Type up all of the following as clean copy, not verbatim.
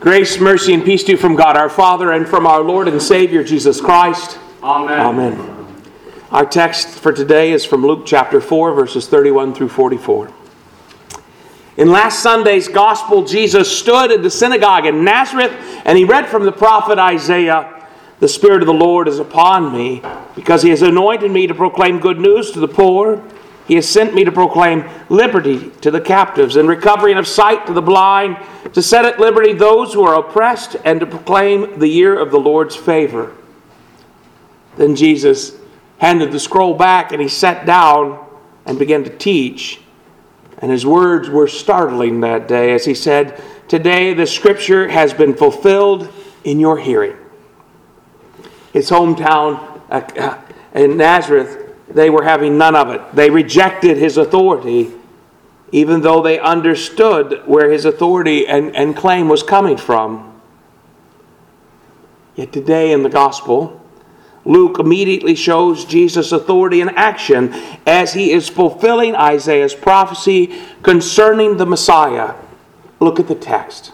Grace, mercy, and peace to you from God our Father and from our Lord and Savior Jesus Christ. Amen. Amen. Our text for today is from Luke chapter 4, verses 31 through 44. In last Sunday's gospel, Jesus stood in the synagogue in Nazareth, and he read from the prophet Isaiah, "The Spirit of the Lord is upon me, because he has anointed me to proclaim good news to the poor. He has sent me to proclaim liberty to the captives and recovering of sight to the blind, to set at liberty those who are oppressed, and to proclaim the year of the Lord's favor." Then Jesus handed the scroll back, and he sat down and began to teach. And his words were startling that day as he said, "Today the scripture has been fulfilled in your hearing." His hometown in Nazareth, they were having none of it. They rejected his authority, even though they understood where his authority and claim was coming from. Yet today in the gospel, Luke immediately shows Jesus' authority in action as he is fulfilling Isaiah's prophecy concerning the Messiah. Look at the text.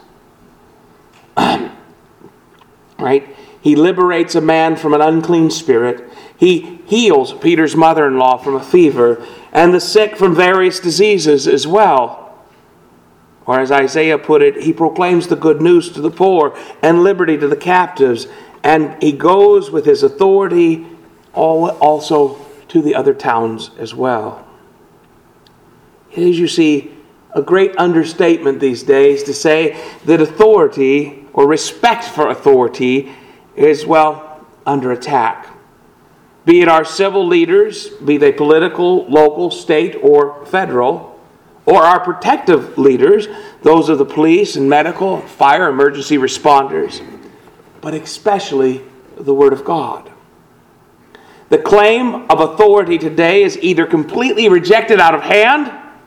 Right? He liberates a man from an unclean spirit. He heals Peter's mother-in-law from a fever and the sick from various diseases as well. Or as Isaiah put it, he proclaims the good news to the poor and liberty to the captives. And he goes with his authority also to the other towns as well. It is, you see, a great understatement these days to say that authority or respect for authority is, under attack. Be it our civil leaders, be they political, local, state, or federal, or our protective leaders, those of the police and medical, fire, emergency responders, but especially the Word of God. The claim of authority today is either completely rejected out of hand,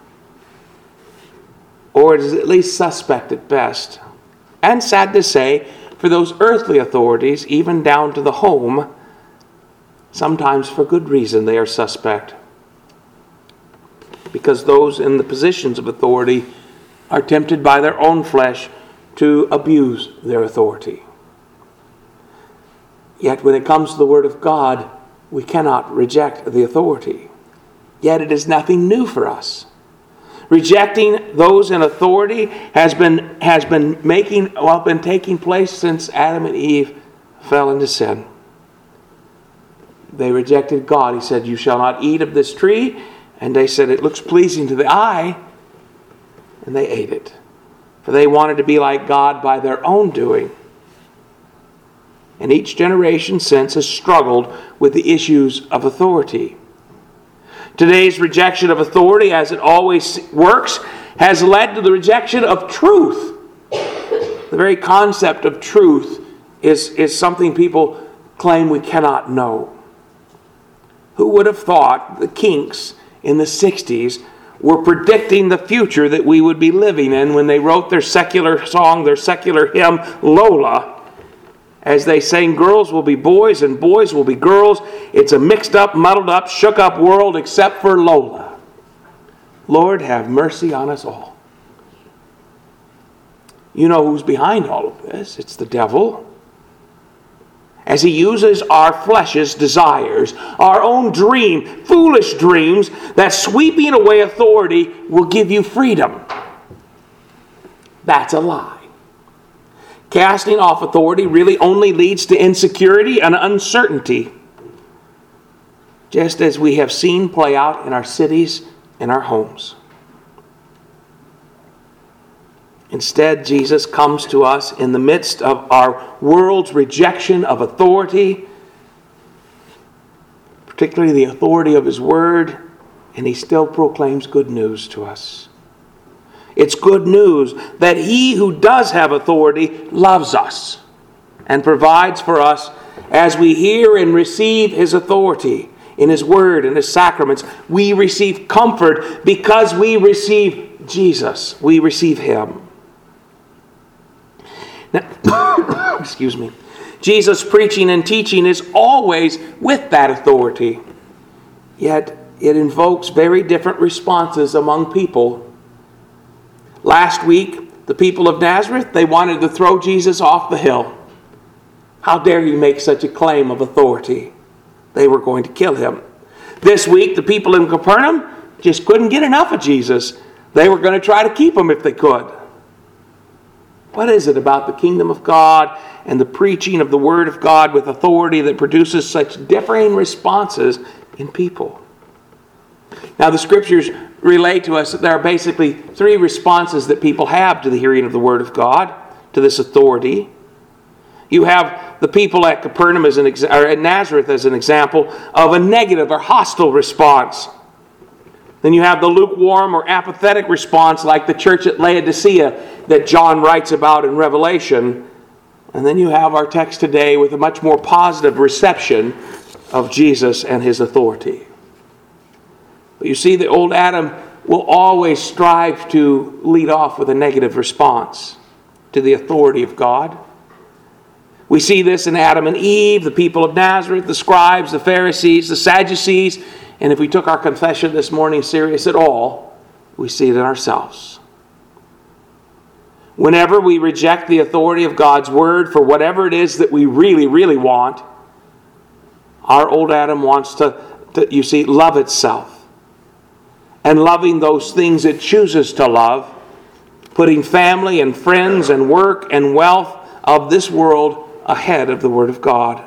or it is at least suspect at best. And sad to say, for those earthly authorities, even down to the home, sometimes for good reason they are suspect. Because those in the positions of authority are tempted by their own flesh to abuse their authority. Yet when it comes to the Word of God, we cannot reject the authority. Yet it is nothing new for us. Rejecting those in authority has been taking place since Adam and Eve fell into sin. They rejected God. He said, "You shall not eat of this tree." And they said, "It looks pleasing to the eye." And they ate it. For they wanted to be like God by their own doing. And each generation since has struggled with the issues of authority. Today's rejection of authority, as it always works, has led to the rejection of truth. The very concept of truth is something people claim we cannot know. Who would have thought the Kinks in the 60s were predicting the future that we would be living in when they wrote their secular song, their secular hymn, Lola, as they sang, "Girls will be boys and boys will be girls. It's a mixed up, muddled up, shook up world except for Lola. Lord, have mercy on us all." You know who's behind all of this. It's the devil. As he uses our flesh's desires, our own foolish dreams, that sweeping away authority will give you freedom. That's a lie. Casting off authority really only leads to insecurity and uncertainty, just as we have seen play out in our cities and our homes. Instead, Jesus comes to us in the midst of our world's rejection of authority, particularly the authority of His Word, and He still proclaims good news to us. It's good news that He who does have authority loves us and provides for us as we hear and receive His authority in His Word and His sacraments. We receive comfort because we receive Jesus. We receive Him. Now, excuse me. Jesus' preaching and teaching is always with that authority. Yet it invokes very different responses among people. Last week, The people of Nazareth, they wanted to throw Jesus off the hill. How dare you make such a claim of authority? They were going to kill him. This week, the people in Capernaum just couldn't get enough of Jesus. They were going to try to keep him if they could. What is it about the kingdom of God and the preaching of the word of God with authority that produces such differing responses in people? Now, the scriptures relate to us that there are basically three responses that people have to the hearing of the word of God, to this authority. You have the people at Capernaum or at Nazareth as an example of a negative or hostile response. Then you have the lukewarm or apathetic response like the church at Laodicea that John writes about in Revelation. And then you have our text today with a much more positive reception of Jesus and his authority. But you see, the old Adam will always strive to lead off with a negative response to the authority of God. We see this in Adam and Eve, the people of Nazareth, the scribes, the Pharisees, the Sadducees, and if we took our confession this morning serious at all, we see it in ourselves. Whenever we reject the authority of God's word for whatever it is that we really, really want, our old Adam wants to love itself. And loving those things it chooses to love, putting family and friends and work and wealth of this world ahead of the Word of God.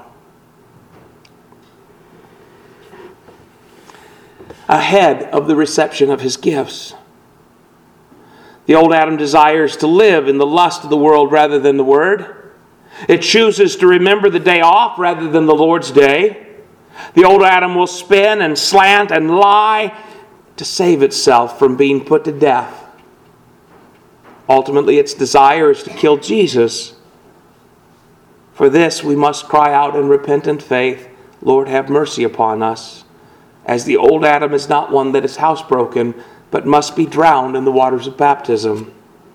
Ahead of the reception of his gifts. The old Adam desires to live in the lust of the world rather than the Word. It chooses to remember the day off rather than the Lord's day. The old Adam will spin and slant and lie to save itself from being put to death. Ultimately, its desire is to kill Jesus. For this, we must cry out in repentant faith, Lord, have mercy upon us, as the old Adam is not one that is housebroken, but must be drowned in the waters of baptism.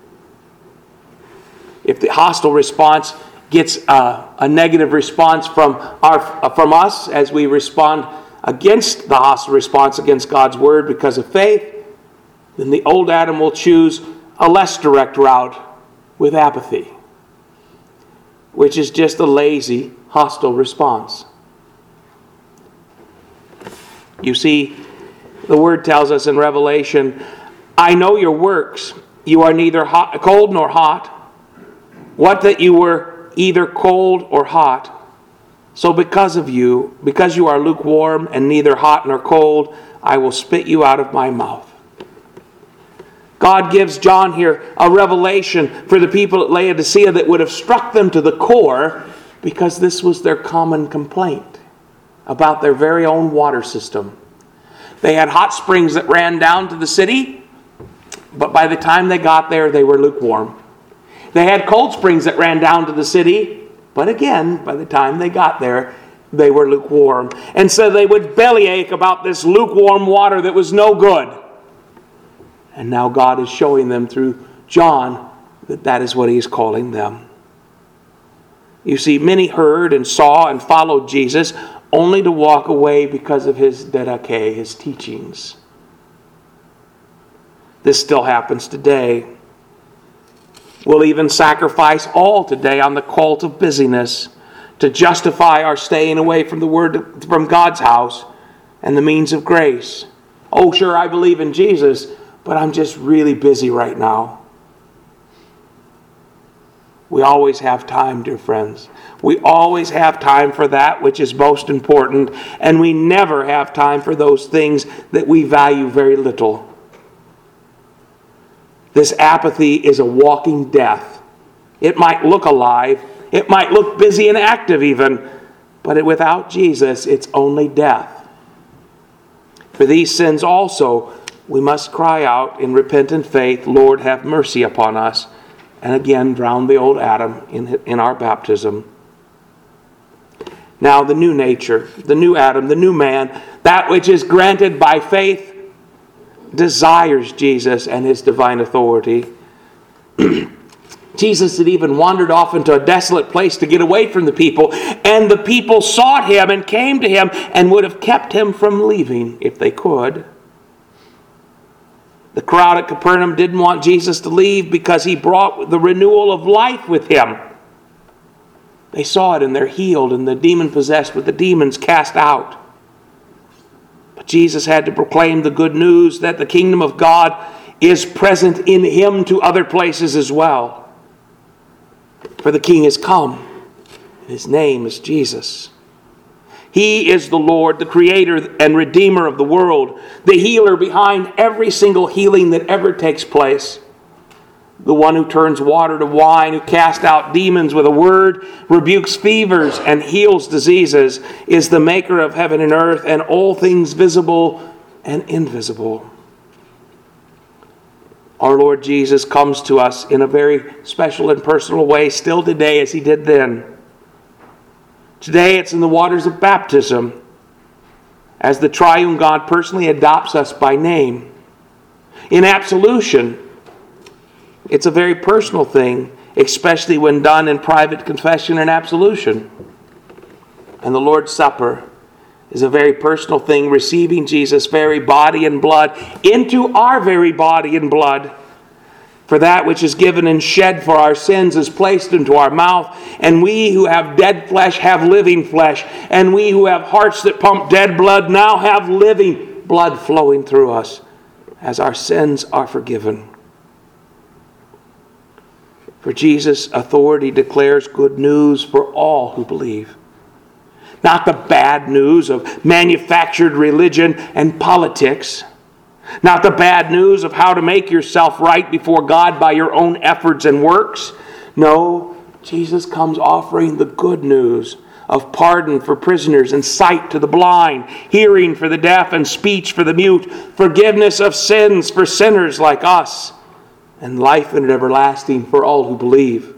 If the hostile response gets a negative response from us as we respond against the hostile response against God's word because of faith, then the old Adam will choose a less direct route with apathy, which is just a lazy, hostile response. You see, the word tells us in Revelation, I know your works. You are neither cold nor hot. What that you were either cold or hot. So because you are lukewarm and neither hot nor cold, I will spit you out of my mouth. God gives John here a revelation for the people at Laodicea that would have struck them to the core because this was their common complaint about their very own water system. They had hot springs that ran down to the city, but by the time they got there, they were lukewarm. They had cold springs that ran down to the city, but again, by the time they got there, they were lukewarm. And so they would bellyache about this lukewarm water that was no good. And now God is showing them through John that is what he is calling them. You see, many heard and saw and followed Jesus only to walk away because of his didache, his teachings. This still happens today. We'll even sacrifice all today on the cult of busyness to justify our staying away from the word, from God's house and the means of grace. Oh, sure, I believe in Jesus, but I'm just really busy right now. We always have time, dear friends. We always have time for that which is most important, and we never have time for those things that we value very little. This apathy is a walking death. It might look alive. It might look busy and active even, but without Jesus, it's only death. For these sins also, we must cry out in repentant faith, Lord, have mercy upon us, and again drown the old Adam in our baptism. Now the new nature, the new Adam, the new man, that which is granted by faith, desires Jesus and his divine authority. Jesus had even wandered off into a desolate place to get away from the people, and the people sought him and came to him and would have kept him from leaving if they could. The crowd at Capernaum didn't want Jesus to leave because he brought the renewal of life with him. They saw it and they're healed, and the demon-possessed with the demons cast out. But Jesus had to proclaim the good news that the kingdom of God is present in him to other places as well. For the King has come, and his name is Jesus. He is the Lord, the Creator and Redeemer of the world, the healer behind every single healing that ever takes place. The one who turns water to wine, who casts out demons with a word, rebukes fevers and heals diseases, is the maker of heaven and earth and all things visible and invisible. Our Lord Jesus comes to us in a very special and personal way still today as he did then. Today it's in the waters of baptism as the triune God personally adopts us by name. In absolution, it's a very personal thing, especially when done in private confession and absolution. And the Lord's Supper is a very personal thing, receiving Jesus' very body and blood into our very body and blood. For that which is given and shed for our sins is placed into our mouth, and we who have dead flesh have living flesh, and we who have hearts that pump dead blood now have living blood flowing through us as our sins are forgiven. For Jesus' authority declares good news for all who believe. Not the bad news of manufactured religion and politics. Not the bad news of how to make yourself right before God by your own efforts and works. No, Jesus comes offering the good news of pardon for prisoners and sight to the blind, hearing for the deaf and speech for the mute, forgiveness of sins for sinners like us, and life and everlasting for all who believe.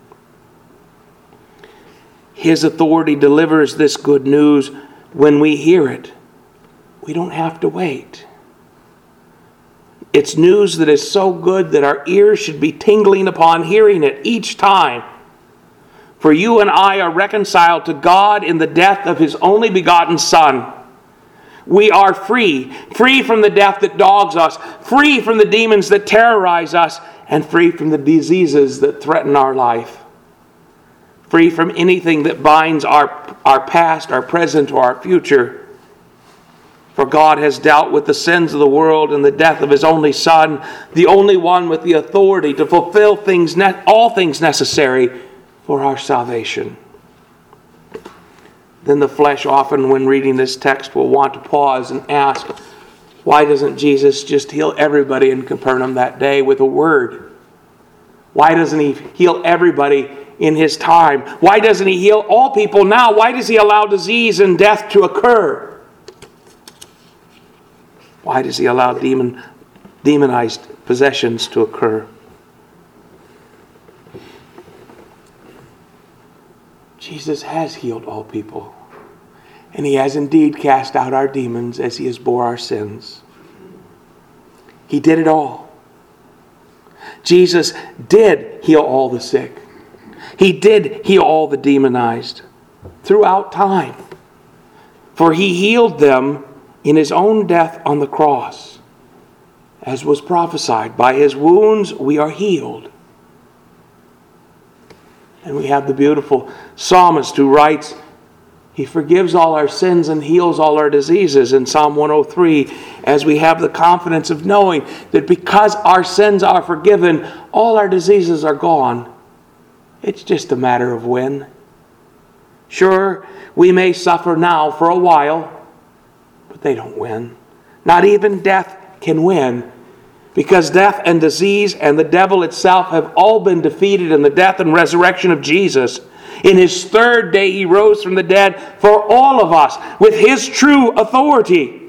His authority delivers this good news when we hear it. We don't have to wait. It's news that is so good that our ears should be tingling upon hearing it each time. For you and I are reconciled to God in the death of his only begotten Son. We are free from the death that dogs us, free from the demons that terrorize us, and free from the diseases that threaten our life. Free from anything that binds our past, our present, or our future. For God has dealt with the sins of the world in the death of his only Son, the only one with the authority to fulfill all things necessary for our salvation. Then the flesh often, when reading this text, will want to pause and ask, why doesn't Jesus just heal everybody in Capernaum that day with a word? Why doesn't he heal everybody in his time? Why doesn't he heal all people now? Why does he allow disease and death to occur? Why does he allow demonized possessions to occur? Jesus has healed all people. And he has indeed cast out our demons as he has bore our sins. He did it all. Jesus did heal all the sick. He did heal all the demonized throughout time. For he healed them in his own death on the cross. As was prophesied, by his wounds we are healed. And we have the beautiful psalmist who writes, he forgives all our sins and heals all our diseases in Psalm 103, as we have the confidence of knowing that because our sins are forgiven, all our diseases are gone. It's just a matter of when. Sure, we may suffer now for a while, but they don't win. Not even death can win, because death and disease and the devil itself have all been defeated in the death and resurrection of Jesus. In his third day he rose from the dead for all of us with his true authority.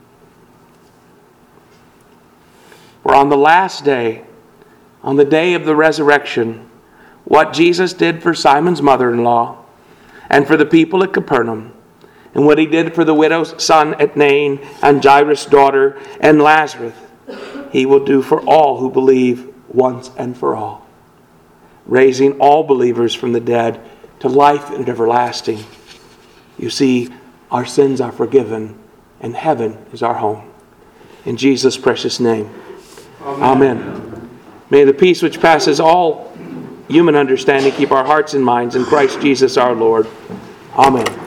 For on the last day, on the day of the resurrection, what Jesus did for Simon's mother-in-law and for the people at Capernaum, and what he did for the widow's son at Nain and Jairus' daughter and Lazarus, he will do for all who believe once and for all, raising all believers from the dead to life and everlasting. You see, our sins are forgiven, and heaven is our home. In Jesus' precious name, Amen. May the peace which passes all human understanding keep our hearts and minds in Christ Jesus our Lord. Amen.